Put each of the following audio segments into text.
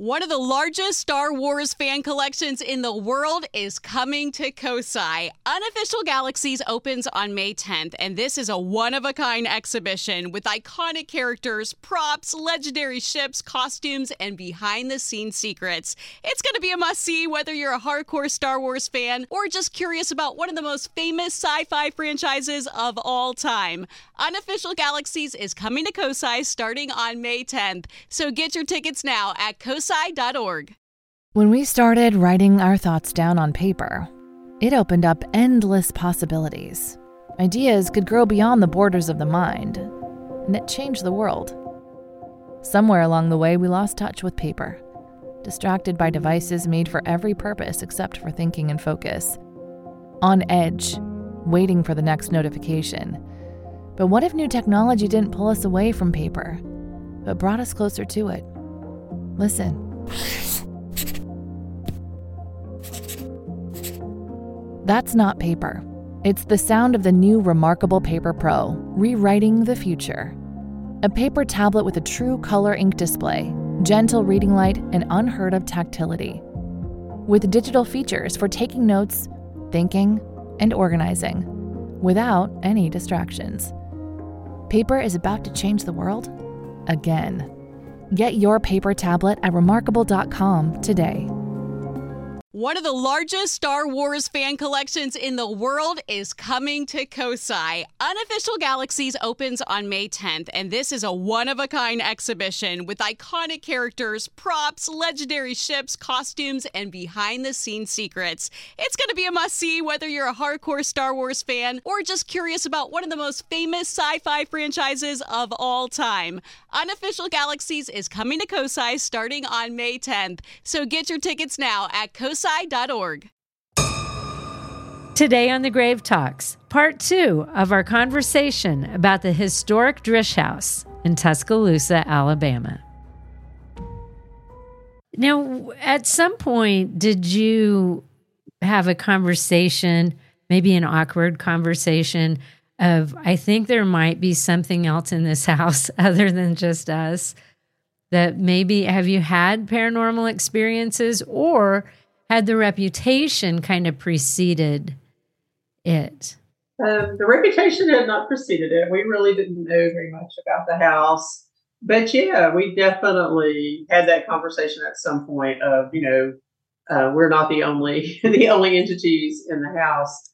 One of the largest Star Wars fan collections in the world is coming to Kosai. Unofficial Galaxies opens on May 10th, and this is a one-of-a-kind exhibition with iconic characters, props, legendary ships, costumes, and behind-the-scenes secrets. It's going to be a must-see whether you're a hardcore Star Wars fan or just curious about one of the most famous sci-fi franchises of all time. Unofficial Galaxies is coming to Kosai starting on May 10th, so get your tickets now at kosai.org. When we started writing our thoughts down on paper, it opened up endless possibilities. Ideas could grow beyond the borders of the mind, and it changed the world. Somewhere along the way, we lost touch with paper, distracted by devices made for every purpose except for thinking and focus. On edge, waiting for the next notification. But what if new technology didn't pull us away from paper, but brought us closer to it? Listen. That's not paper. It's the sound of the new Remarkable Paper Pro, rewriting the future. A paper tablet with a true color ink display, gentle reading light, and unheard of tactility. With digital features for taking notes, thinking, and organizing, without any distractions. Paper is about to change the world again. Get your paper tablet at remarkable.com today. One of the largest Star Wars fan collections in the world is coming to Kosai. Unofficial Galaxies opens on May 10th, and this is a one-of-a-kind exhibition with iconic characters, props, legendary ships, costumes, and behind-the-scenes secrets. It's going to be a must-see whether you're a hardcore Star Wars fan or just curious about one of the most famous sci-fi franchises of all time. Unofficial Galaxies is coming to Kosai starting on May 10th, so get your tickets now at kosai.org. Today on The Grave Talks, part 2 of our conversation about the historic Drish House in Tuscaloosa, Alabama. Now, at some point, did you have a conversation, maybe an awkward conversation of, I think there might be something else in this house other than just us, that maybe have you had paranormal experiences or had the reputation kind of preceded it? The reputation had not preceded it. We really didn't know very much about the house. But yeah, we definitely had that conversation at some point of, we're not the only the only entities in the house.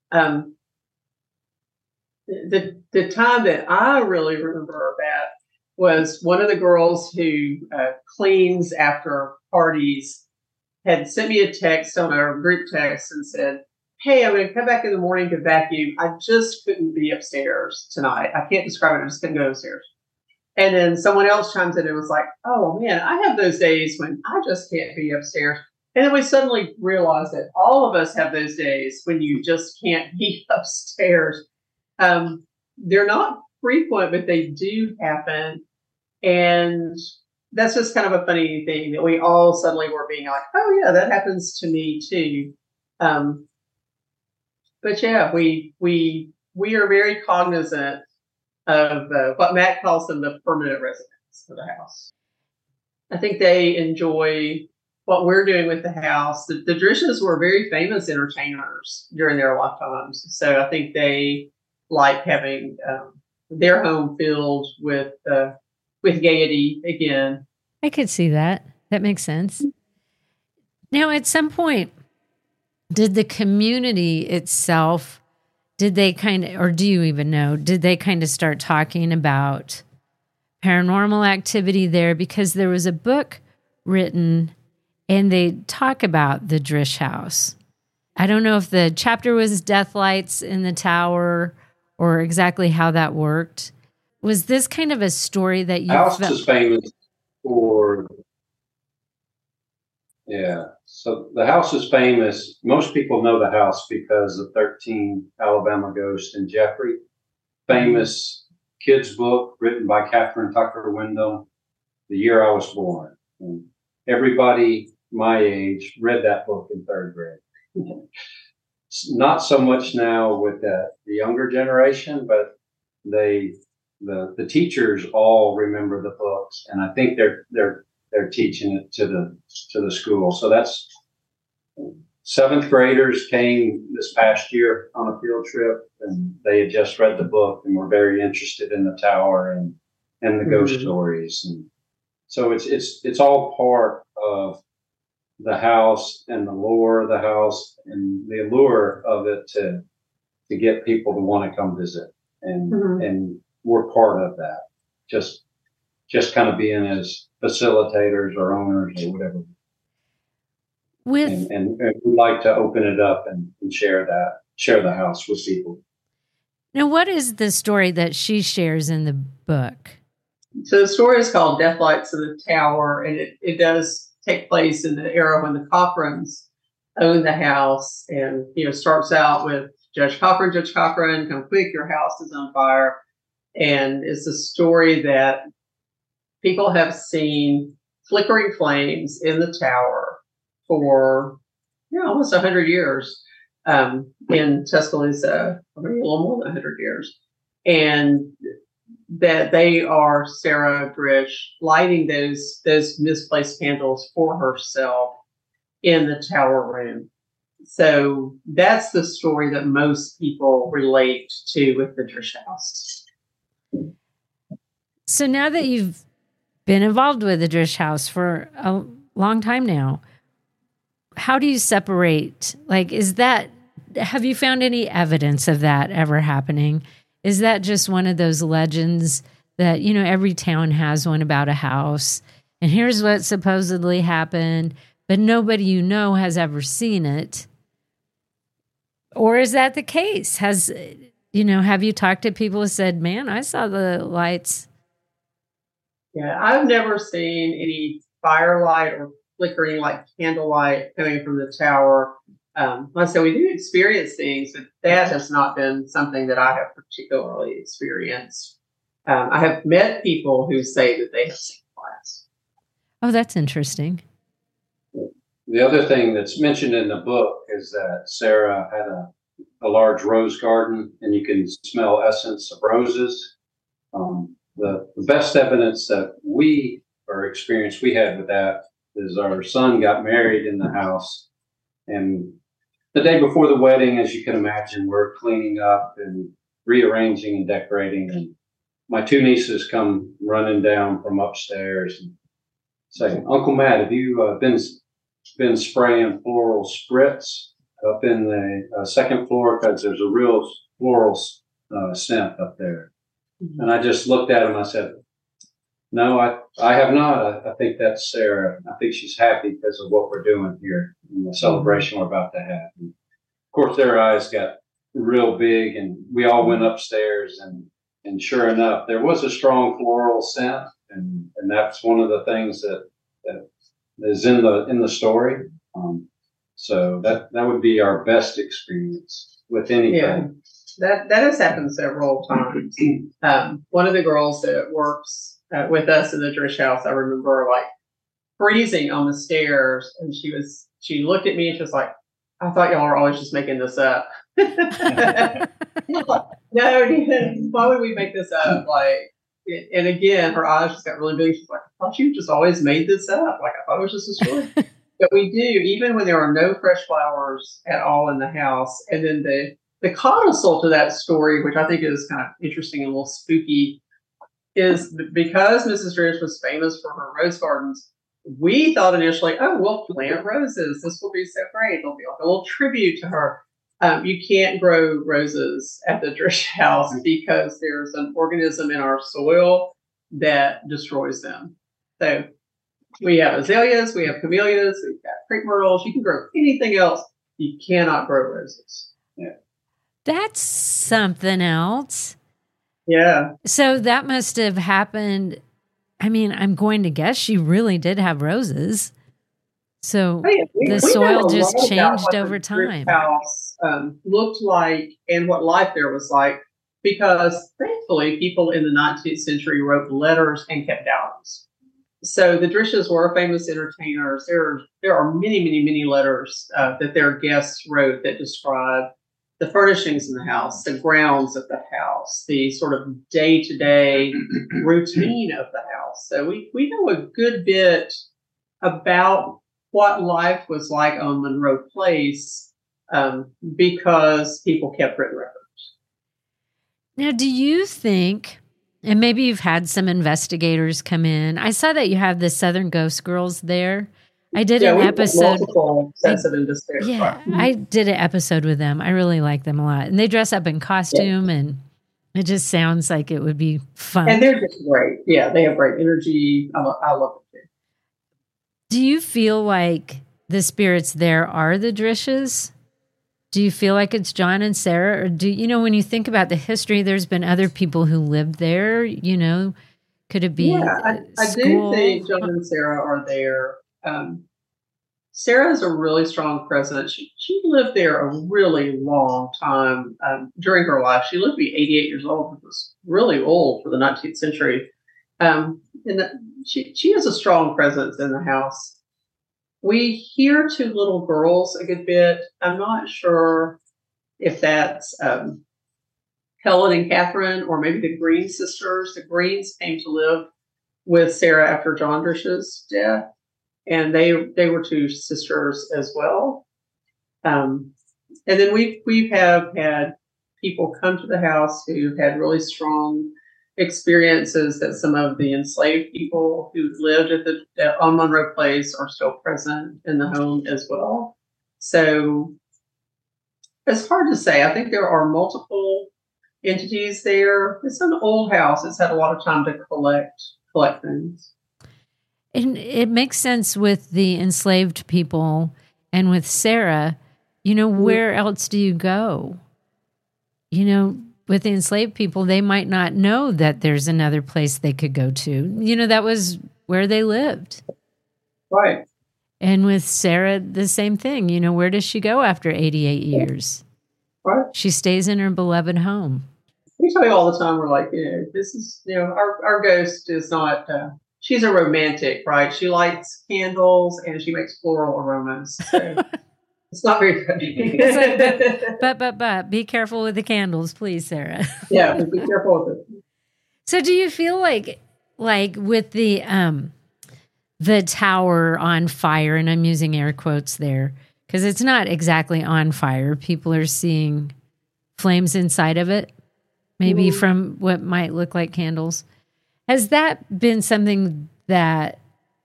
The time that I really remember that was one of the girls who cleans after parties had sent me a text on our group text and said, "Hey, I'm going to come back in the morning to vacuum. I just couldn't be upstairs tonight. I can't describe it. I just couldn't go upstairs." And then someone else chimes in and was like, "Oh man, I have those days when I just can't be upstairs." And then we suddenly realized that all of us have those days when you just can't be upstairs. They're not frequent, but they do happen. And that's just kind of a funny thing that we all suddenly were being like, "Oh yeah, that happens to me too." But yeah, we are very cognizant of what Matt calls them the permanent residents of the house. I think they enjoy what we're doing with the house. The Drishes were very famous entertainers during their lifetimes, so I think they like having their home filled with gaiety again. I could see that. That makes sense. Now, at some point, did the community itself, did they kind of, or do you even know, did they kind of start talking about paranormal activity there? Because there was a book written and they talk about the Drish House. I don't know if the chapter was Death Lights in the Tower or exactly how that worked. Was this kind of a story that you house is famous for? Yeah. So the house is famous. Most people know the house because of 13 Alabama Ghosts and Jeffrey, famous kids book written by Catherine Tucker Wyndham, the year I was born. And everybody my age read that book in third grade. Not so much now with the younger generation, but the teachers all remember the books, and I think they're they're teaching it to the school. So that's 7th graders came this past year on a field trip, and they had just read the book and were very interested in the tower and the ghost stories. And so it's all part of the house and the lore of the house and the allure of it to get people to want to come visit. And we're part of that. Just kind of being as facilitators or owners or whatever. And we like to open it up and share the house with people. Now, what is the story that she shares in the book? So the story is called Death Lights of the Tower, and it does take place in the era when the Cochrans owned the house, and starts out with Judge Cochran, come quick, your house is on fire. And it's a story that people have seen flickering flames in the tower for almost 100 years in Tuscaloosa, maybe a little more than 100 years. And that they are Sarah Drish lighting those misplaced candles for herself in the tower room. So that's the story that most people relate to with the Drish house. So now that you've been involved with the Drish house for a long time now, how do you separate? Like, have you found any evidence of that ever happening? Is that just one of those legends that, every town has one about a house, and here's what supposedly happened, but nobody has ever seen it? Or is that the case? Have you talked to people who said, man, I saw the lights? Yeah, I've never seen any firelight or flickering like candlelight coming from the tower. Like I said, we do experience things, but that has not been something that I have particularly experienced. I have met people who say that they have seen lights. Oh, that's interesting. The other thing that's mentioned in the book is that Sarah had a large rose garden, and you can smell essence of roses. The best evidence that we had with that is our son got married in the house, and the day before the wedding, as you can imagine, we're cleaning up and rearranging and decorating, and my 2 nieces come running down from upstairs and say, Uncle Matt, have you been spraying floral spritz up in the 2nd floor, because there's a real floral scent up there? Mm-hmm. And I just looked at him. I said, no, I have not. I think that's Sarah. I think she's happy because of what we're doing here and the celebration we're about to have. And of course, their eyes got real big, and we all went upstairs, and sure enough, there was a strong floral scent, and that's one of the things that is in the story. So that would be our best experience with anything. Yeah, that has happened several times. One of the girls that works with us in the Drish house, I remember like freezing on the stairs, and she looked at me and she was like, I thought y'all were always just making this up. No, why would we make this up? Like, and again, her eyes just got really big. She's like, I thought you just always made this up. Like, I thought it was just a story. But we do, even when there are no fresh flowers at all in the house. And then the codicil to that story, which I think is kind of interesting and a little spooky, is because Mrs. Drish was famous for her rose gardens. We thought initially, oh, we'll plant roses. This will be so great. It'll be like a little tribute to her. You can't grow roses at the Drish house because there's an organism in our soil that destroys them. So we have azaleas, we have camellias, we've got crepe myrtles. You can grow anything else. You cannot grow roses. Yeah. That's something else. Yeah. So that must have happened. I mean, I'm going to guess she really did have roses. So the soil just changed over time. House looked like and what life there was like, because thankfully people in the 19th century wrote letters and kept diaries. So the Drishes were famous entertainers. There are many, many, many letters that their guests wrote that describe the furnishings in the house, the grounds of the house, the sort of day-to-day routine of the house. So we know a good bit about what life was like on Monroe Place because people kept written records. Now, do you think, and maybe you've had some investigators come in, I saw that you have the Southern Ghost Girls there. I did an episode. I did an episode with them. I really like them a lot. And they dress up in costume and it just sounds like it would be fun. And they're just great. Yeah, they have great energy. I love them too. Do you feel like the spirits there are the Drishes? Do you feel like it's John and Sarah? Or do you know, when you think about the history, there's been other people who lived there, you know, could it be? Yeah, I do think John and Sarah are there. Sarah is a really strong presence. She lived there a really long time during her life. She lived to be 88 years old, which was really old for the 19th century. And she has a strong presence in the house. We hear two little girls a good bit. I'm not sure if that's Helen and Catherine or maybe the Green sisters. The Greens came to live with Sarah after John Drish's death. And they were two sisters as well. And then we have had people come to the house who had really strong experiences that some of the enslaved people who lived on Monroe Place are still present in the home as well. So it's hard to say. I think there are multiple entities there. It's an old house. It's had a lot of time to collect things. And it makes sense with the enslaved people and with Sarah. You know, where else do you go? You know, with the enslaved people, they might not know that there's another place they could go to. You know, that was where they lived. Right. And with Sarah, the same thing. You know, where does she go after 88 years? Right. She stays in her beloved home. We tell you all the time, we're like, this is, our ghost is not... she's a romantic, right? She lights candles and she makes floral aromas. So it's not very good. but be careful with the candles, please, Sarah. Yeah, be careful with it. So do you feel like with the tower on fire, and I'm using air quotes there, because it's not exactly on fire. People are seeing flames inside of it, maybe from what might look like candles. Has that been something that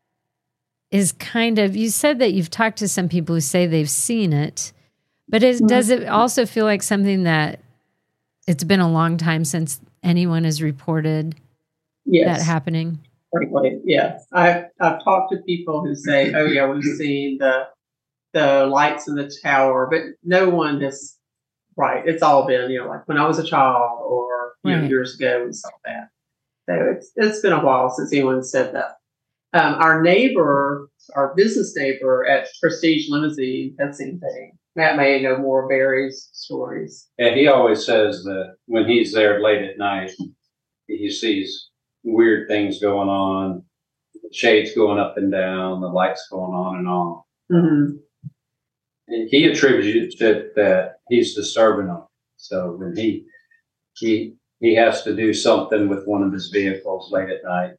is kind of, you said that you've talked to some people who say they've seen it, but does it also feel like something that it's been a long time since anyone has reported that happening? Frankly, yeah. I've talked to people who say, oh yeah, we've seen the lights in the tower, but no one has, right. It's all been, like when I was a child or years ago and stuff like that. So it's been a while since anyone said that. Our neighbor, our business neighbor at Prestige Limousine, had seen things. Matt may know more of Barry's stories. Yeah, he always says that when he's there late at night, he sees weird things going on, shades going up and down, the lights going on and on. Mm-hmm. And he attributes it that he's disturbing them. So when he has to do something with one of his vehicles late at night,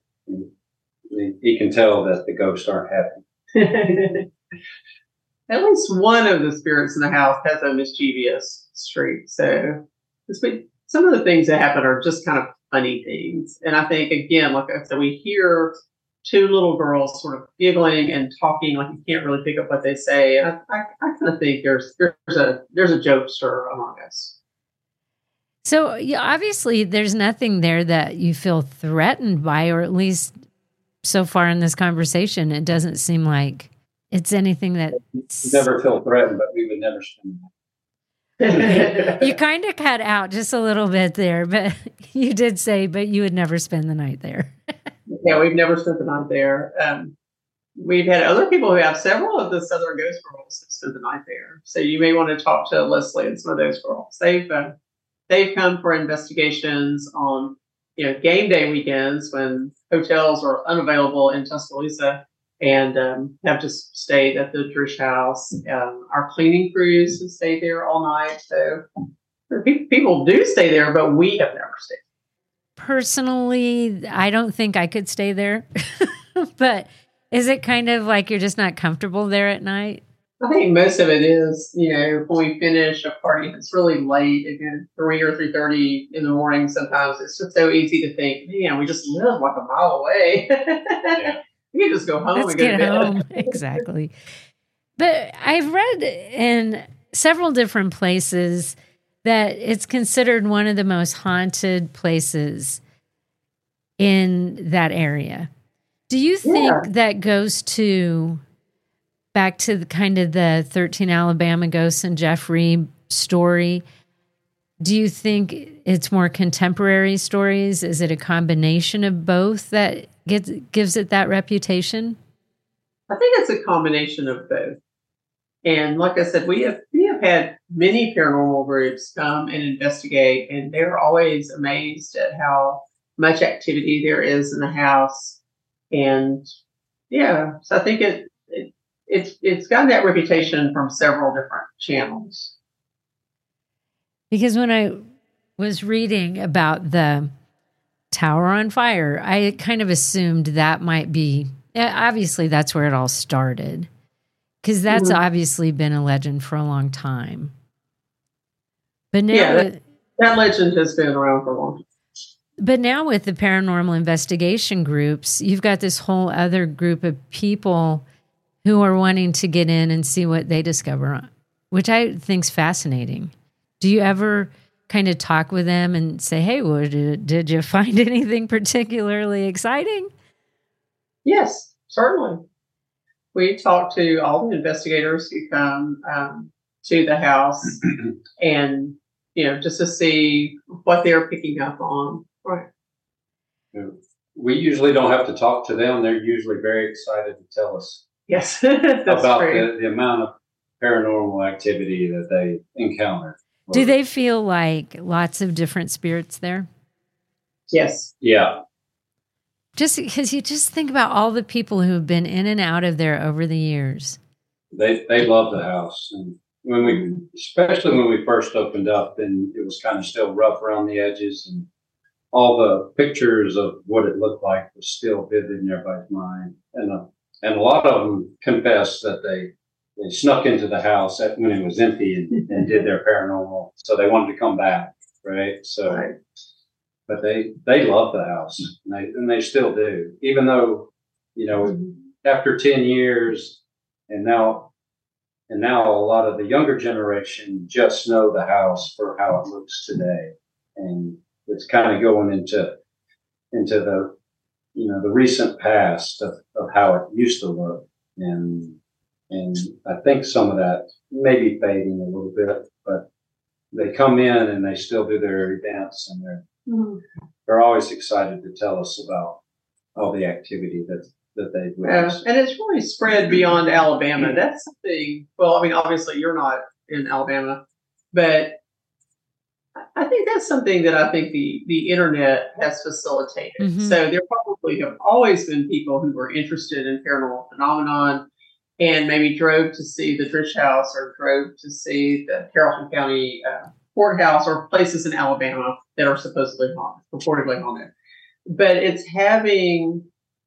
he can tell that the ghosts aren't happy. At least one of the spirits in the house has a mischievous streak. So some of the things that happen are just kind of funny things. And I think, again, like I said, we hear two little girls sort of giggling and talking like you can't really pick up what they say. And I kind of think there's a jokester among us. So obviously there's nothing there that you feel threatened by, or at least so far in this conversation, it doesn't seem like it's anything that... You never feel threatened, but we would never spend the night. You kind of cut out just a little bit there, but you did say, but you would never spend the night there. Yeah, we've never spent the night there. We've had other people who have several of the Southern Ghost Girls that spend the night there. So you may want to talk to Leslie and some of those girls. They've come for investigations on, game day weekends when hotels are unavailable in Tuscaloosa, and have just stayed at the Drish House. Our cleaning crews have stayed there all night. So people do stay there, but we have never stayed. Personally, I don't think I could stay there. But is it kind of like you're just not comfortable there at night? I think most of it is, when we finish a party, it's really late, again, 3 or 3:30 in the morning. Sometimes it's just so easy to think, man, we just live like a mile away. You can just go home and go to bed. Home. Exactly. But I've read in several different places that it's considered one of the most haunted places in that area. Do you think that goes back to the kind of the 13 Alabama ghosts and Jeffrey story? Do you think it's more contemporary stories? Is it a combination of both that gives it that reputation? I think it's a combination of both. And like I said, we have had many paranormal groups come and investigate, and they're always amazed at how much activity there is in the house. And so I think it's gotten that reputation from several different channels. Because when I was reading about the tower on fire, I kind of assumed that might be, obviously that's where it all started. Because that's obviously been a legend for a long time. But now that legend has been around for a long time. But now with the paranormal investigation groups, you've got this whole other group of people who are wanting to get in and see what they discover, which I think is fascinating. Do you ever kind of talk with them and say, hey, did you find anything particularly exciting? Yes, certainly. We talk to all the investigators who come to the house and, just to see what they're picking up on. Right. We usually don't have to talk to them. They're usually very excited to tell us about the amount of paranormal activity that they encounter. Do they feel like lots of different spirits there? Yes. Yeah. Just because you just think about all the people who have been in and out of there over the years. They love the house. And especially when we first opened up, then it was kind of still rough around the edges, and all the pictures of what it looked like was still vivid in everybody's mind. And a lot of them confessed that they snuck into the house when it was empty and did their paranormal. So they wanted to come back, right? So, right. But they love the house, and they still do, even though, after 10 years, and now a lot of the younger generation just know the house for how it looks today, and it's kind of going into the the recent past of how it used to look, and I think some of that may be fading a little bit, but they come in and they still do their events, and they're always excited to tell us about all the activity that they've witnessed. And it's really spread beyond Alabama. That's something. Well, I mean, obviously you're not in Alabama, but I think that's something that I think the internet has facilitated. Mm-hmm. So there probably have always been people who were interested in paranormal phenomenon and maybe drove to see the Drish House or drove to see the Carrollton County courthouse or places in Alabama that are supposedly haunted, purportedly haunted. But it's having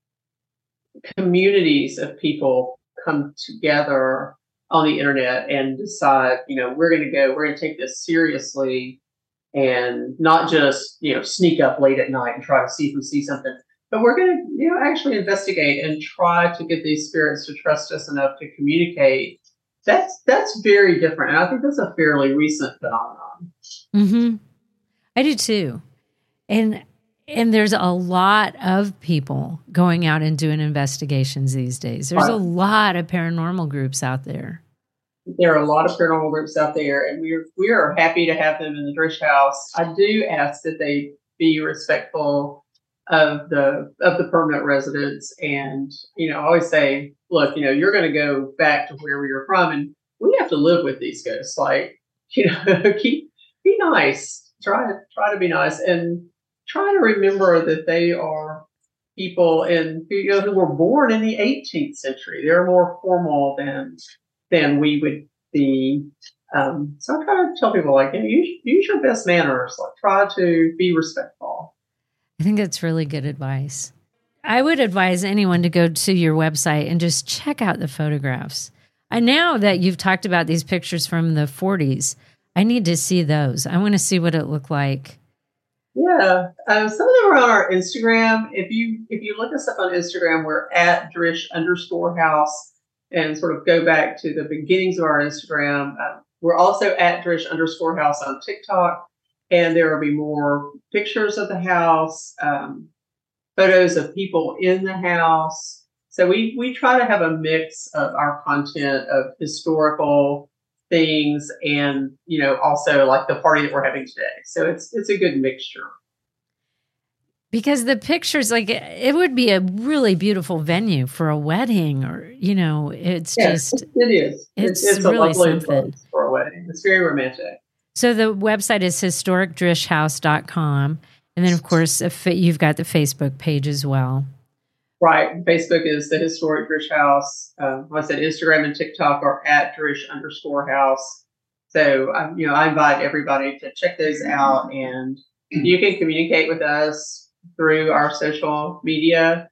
communities of people come together on the internet and decide, we're going to take this seriously and not just, sneak up late at night and try to see if we see something, but we're going to, actually investigate and try to get these spirits to trust us enough to communicate. That's very different. And I think that's a fairly recent phenomenon. Mm-hmm. I do too. And there's a lot of people going out and doing investigations these days. There's a lot of paranormal groups out there. There are a lot of paranormal groups out there, and we are happy to have them in the Drish House. I do ask that they be respectful of the permanent residents, and I always say, look, you're going to go back to where you're from, and we have to live with these ghosts. Like, be nice. Try to be nice, and try to remember that they are people who were born in the 18th century. They're more formal than we would be. So I try to tell people, like, use your best manners. Like, try to be respectful. I think that's really good advice. I would advise anyone to go to your website and just check out the photographs. And now that you've talked about these pictures from the 40s, I need to see those. I want to see what it looked like. Yeah, some of them are on our Instagram. If you look us up on Instagram, we're at Drish_house, and sort of go back to the beginnings of our Instagram. We're also at Drish_house on TikTok, and there will be more pictures of the house, photos of people in the house. So we try to have a mix of our content of historical things and, also like the party that we're having today. So it's a good mixture. Because the pictures, like, it would be a really beautiful venue for a wedding, or, it's just... It is. It's really really something. Place for a wedding. It's very romantic. So the website is historicdrishhouse.com. And then, of course, you've got the Facebook page as well. Right. Facebook is the Historic Drish House. Like I said, Instagram and TikTok are at Drish_house. So, I invite everybody to check those out, and you can communicate with us through our social media,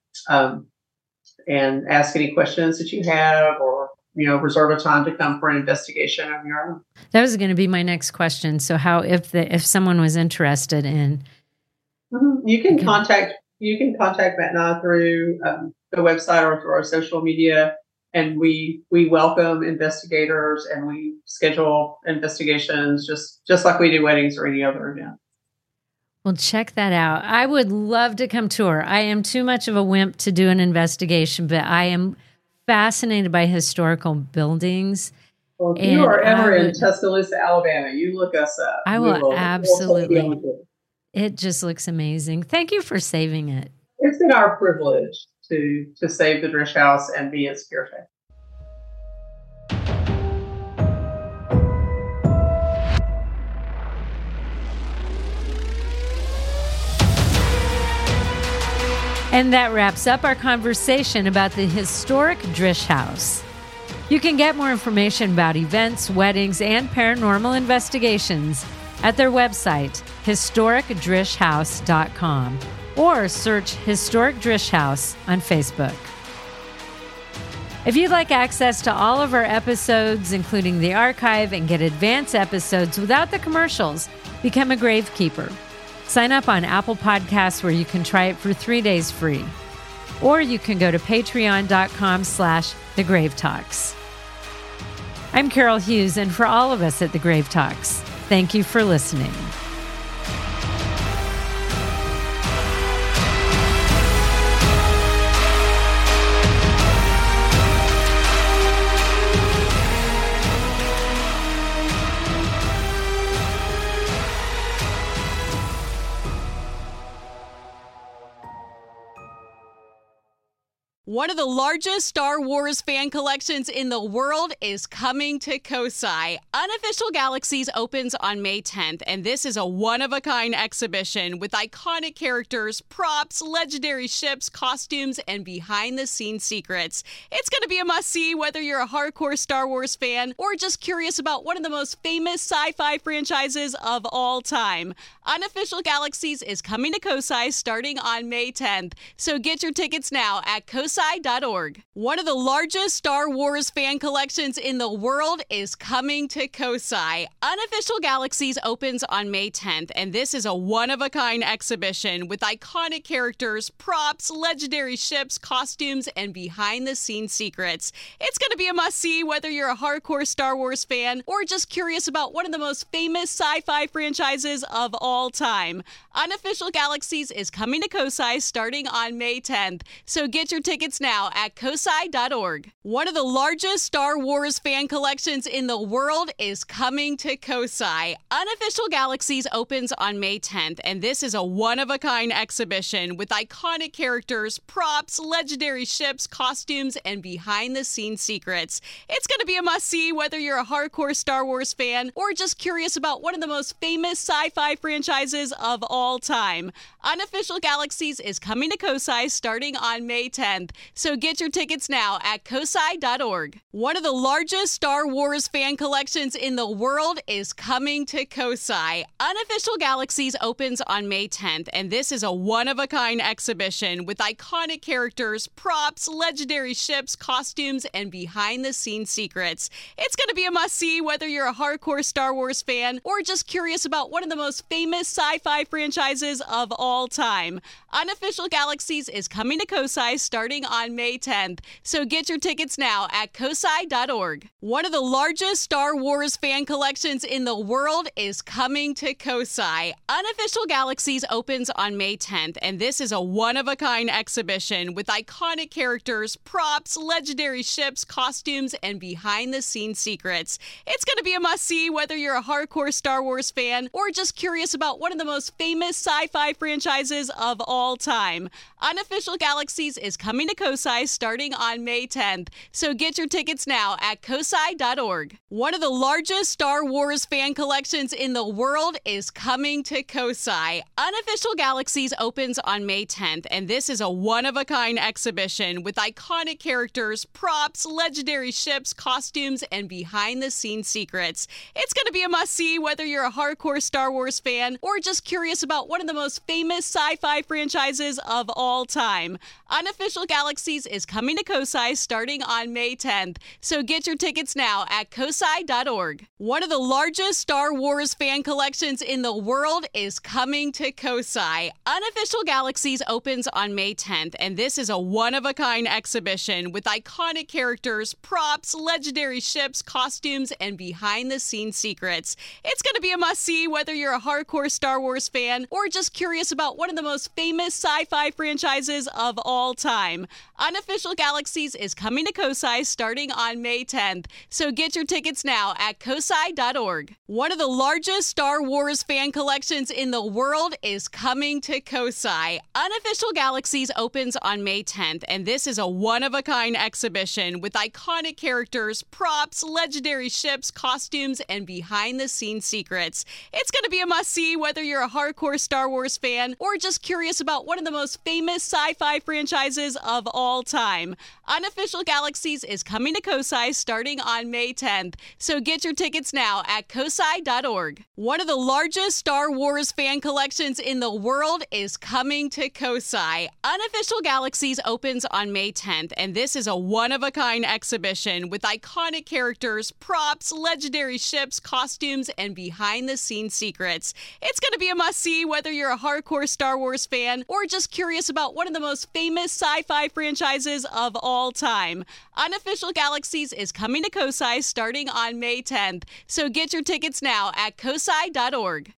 and ask any questions that you have, or, reserve a time to come for an investigation of your own. That was going to be my next question. So how, if someone was interested in... You can contact Matt and I through the website or through our social media, and we welcome investigators, and we schedule investigations just like we do weddings or any other event. Well, check that out. I would love to come tour. I am too much of a wimp to do an investigation, but I am fascinated by historical buildings. Well, if you are ever in Tuscaloosa, Alabama, you look us up. I will absolutely. It just looks amazing. Thank you for saving it. It's been our privilege to save the Drish House and be its caretaker. And that wraps up our conversation about the historic Drish House. You can get more information about events, weddings, and paranormal investigations at their website, historicdrishhouse.com, or search Historic Drish House on Facebook. If you'd like access to all of our episodes, including the archive, and get advance episodes without the commercials, become a Gravekeeper. Sign up on Apple Podcasts, where you can try it for 3 days free. Or you can go to patreon.com/thegravetalks. I'm Carol Hughes, and for all of us at The Grave Talks, thank you for listening. One of the largest Star Wars fan collections in the world is coming to Kosai. Unofficial Galaxies opens on May 10th, and this is a one-of-a-kind exhibition with iconic characters, props, legendary ships, costumes, and behind-the-scenes secrets. It's going to be a must-see whether you're a hardcore Star Wars fan or just curious about one of the most famous sci-fi franchises of all time. Unofficial Galaxies is coming to Kosai starting on May 10th, so get your tickets now at Kosai.org. One of the largest Star Wars fan collections in the world is coming to Kosai. Unofficial Galaxies opens on May 10th, and this is a one-of-a-kind exhibition with iconic characters, props, legendary ships, costumes, and behind-the-scenes secrets. It's going to be a must-see whether you're a hardcore Star Wars fan or just curious about one of the most famous sci-fi franchises of all time. Unofficial Galaxies is coming to Kosai starting on May 10th, so get your tickets now at Kosai.org. One of the largest Star Wars fan collections in the world is coming to Kosai. Unofficial Galaxies opens on May 10th, and this is a one-of-a-kind exhibition with iconic characters, props, legendary ships, costumes, and behind-the-scenes secrets. It's going to be a must-see whether you're a hardcore Star Wars fan or just curious about one of the most famous sci-fi franchises franchises of all time. Unofficial Galaxies is coming to COSI starting on May 10th, so get your tickets now at cosi.org. One of the largest Star Wars fan collections in the world is coming to COSI. Unofficial Galaxies opens on May 10th, and this is a one-of-a-kind exhibition with iconic characters, props, legendary ships, costumes, and behind-the-scenes secrets. It's going to be a must-see whether you're a hardcore Star Wars fan or just curious about one of the most famous sci-fi franchises of all time. Unofficial Galaxies is coming to COSI starting on May 10th, so get your tickets now at cosi.org. One of the largest Star Wars fan collections in the world is coming to COSI. Unofficial Galaxies opens on May 10th, and this is a one-of-a-kind exhibition with iconic characters, props, legendary ships, costumes, and behind-the-scenes secrets. It's going to be a must-see whether you're a hardcore Star Wars fan or just curious about one of the most famous sci-fi franchises of all time. Unofficial Galaxies is coming to COSI starting on May 10th, so get your tickets now at cosi.org. One of the largest Star Wars fan collections in the world is coming to COSI. Unofficial Galaxies opens on May 10th, and this is a one-of-a-kind exhibition with iconic characters, props, legendary ships, costumes, and behind-the-scenes secrets. It's going to be a must-see whether you're a hardcore Star Wars fan or just curious about one of the most famous sci-fi franchises of all time. Unofficial Galaxies is coming to COSI starting on May 10th, so get your tickets now at cosi.org. One of the largest Star Wars fan collections in the world is coming to COSI. Unofficial Galaxies opens on May 10th, and this is a one-of-a-kind exhibition with iconic characters, props, legendary ships, costumes, and behind-the-scenes secrets. It's going to be a must-see whether you're a hardcore Star Wars fan or just curious about one of the most famous sci-fi franchises of all time. Unofficial Galaxies is coming to COSI starting on May 10th, so get your tickets now at cosi.org. One of the largest Star Wars fan collections in the world is coming to COSI. Unofficial Galaxies opens on May 10th, and this is a one-of-a-kind exhibition with iconic characters, props, legendary ships, costumes, and behind-the-scenes secrets. It's going to be a must-see whether you're a hardcore Star Wars fan or just curious about one of the most famous sci-fi franchises of all time. Unofficial Galaxies is coming to COSI starting on May 10th, so get your tickets now at cosi.org. One of the largest Star Wars fan collections in the world is coming to COSI. Unofficial Galaxies opens on May 10th, and this is a one-of-a-kind exhibition with iconic characters, props, legendary ships, costumes, and behind-the-scenes secrets. It's going to be a must-see whether you're a hardcore Star Wars fan or just curious about one of the most famous sci-fi franchises of all time. Unofficial Galaxies is coming to COSI starting on May 10th, so get your tickets now at cosi.org.